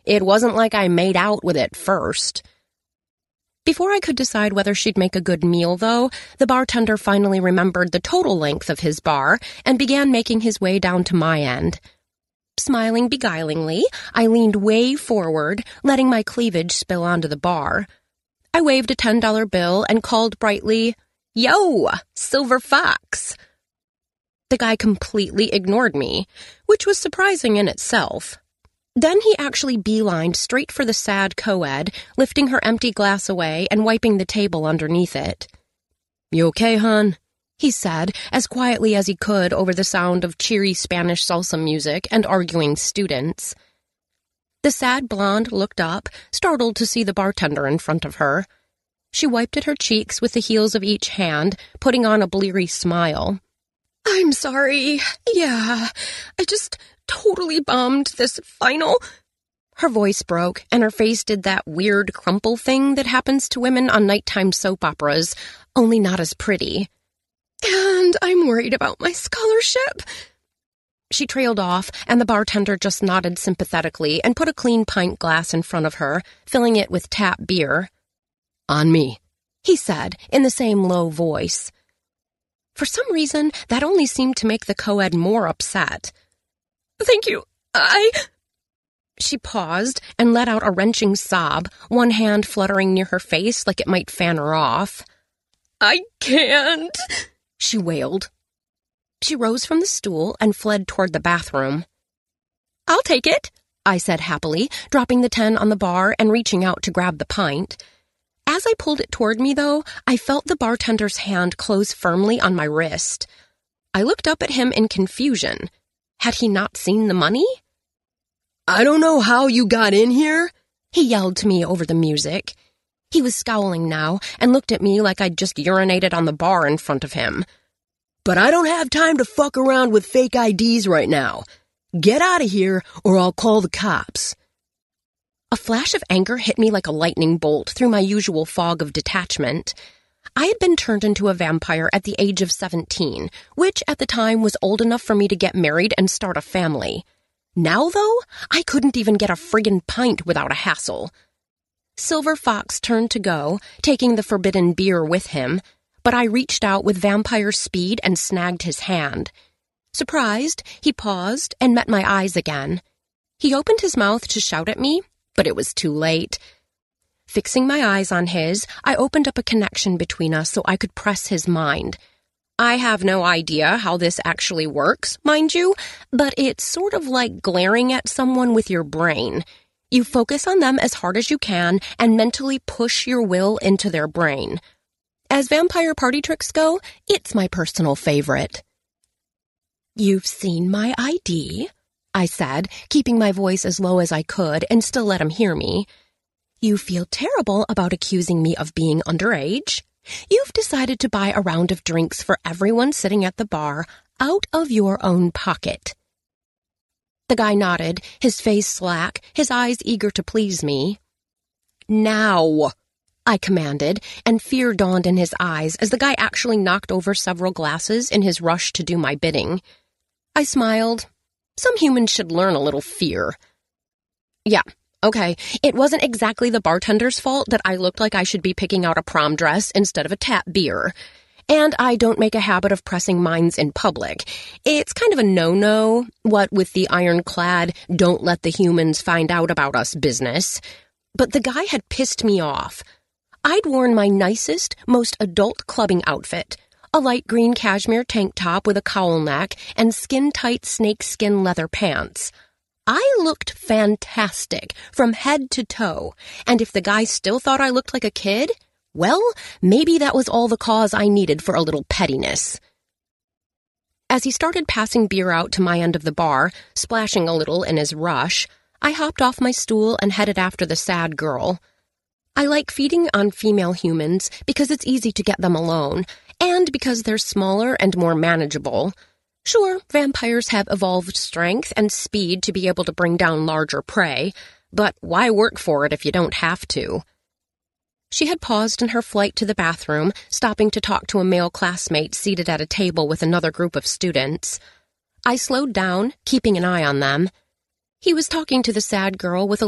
It wasn't like I made out with it first. Before I could decide whether she'd make a good meal, though, the bartender finally remembered the total length of his bar and began making his way down to my end. Smiling beguilingly, I leaned way forward, letting my cleavage spill onto the bar. I waved a $10 bill and called brightly, "Yo, Silver Fox!" The guy completely ignored me, which was surprising in itself. Then he actually beelined straight for the sad co-ed, lifting her empty glass away and wiping the table underneath it. "You okay, hon?" he said, as quietly as he could over the sound of cheery Spanish salsa music and arguing students. The sad blonde looked up, startled to see the bartender in front of her. She wiped at her cheeks with the heels of each hand, putting on a bleary smile. "I'm sorry. Yeah, I just totally bombed this final." Her voice broke, and her face did that weird crumple thing that happens to women on nighttime soap operas, only not as pretty. "And I'm worried about my scholarship." She trailed off, and the bartender just nodded sympathetically and put a clean pint glass in front of her, filling it with tap beer. "On me," he said, in the same low voice. For some reason, that only seemed to make the co-ed more upset. "Thank you. She paused and let out a wrenching sob, one hand fluttering near her face like it might fan her off. "I can't," she wailed. She rose from the stool and fled toward the bathroom. "I'll take it," I said happily, dropping the 10 on the bar and reaching out to grab the pint. As I pulled it toward me, though, I felt the bartender's hand close firmly on my wrist. I looked up at him in confusion. Had he not seen the money? "I don't know how you got in here," he yelled to me over the music. He was scowling now and looked at me like I'd just urinated on the bar in front of him. "But I don't have time to fuck around with fake IDs right now. Get out of here or I'll call the cops." A flash of anger hit me like a lightning bolt through my usual fog of detachment. I had been turned into a vampire at the age of 17, which at the time was old enough for me to get married and start a family. Now, though, I couldn't even get a friggin' pint without a hassle. Silver Fox turned to go, taking the forbidden beer with him, but I reached out with vampire speed and snagged his hand. Surprised, he paused and met my eyes again. He opened his mouth to shout at me, but it was too late. Fixing my eyes on his, I opened up a connection between us so I could press his mind. I have no idea how this actually works, mind you, but it's sort of like glaring at someone with your brain. You focus on them as hard as you can and mentally push your will into their brain. As vampire party tricks go, it's my personal favorite. "You've seen my ID," I said, keeping my voice as low as I could and still let him hear me. "You feel terrible about accusing me of being underage. You've decided to buy a round of drinks for everyone sitting at the bar out of your own pocket." The guy nodded, his face slack, his eyes eager to please me. "Now," I commanded, and fear dawned in his eyes as the guy actually knocked over several glasses in his rush to do my bidding. I smiled. Some humans should learn a little fear. Yeah, okay, it wasn't exactly the bartender's fault that I looked like I should be picking out a prom dress instead of a tap beer. And I don't make a habit of pressing minds in public. It's kind of a no-no, what with the ironclad, don't let the humans find out about us business. But the guy had pissed me off. I'd worn my nicest, most adult clubbing outfit, a light green cashmere tank top with a cowl neck and skin-tight snakeskin leather pants. I looked fantastic from head to toe, and if the guy still thought I looked like a kid, well, maybe that was all the cause I needed for a little pettiness. As he started passing beer out to my end of the bar, splashing a little in his rush, I hopped off my stool and headed after the sad girl. I like feeding on female humans because it's easy to get them alone, and because they're smaller and more manageable. Sure, vampires have evolved strength and speed to be able to bring down larger prey, but why work for it if you don't have to? She had paused in her flight to the bathroom, stopping to talk to a male classmate seated at a table with another group of students. I slowed down, keeping an eye on them. He was talking to the sad girl with a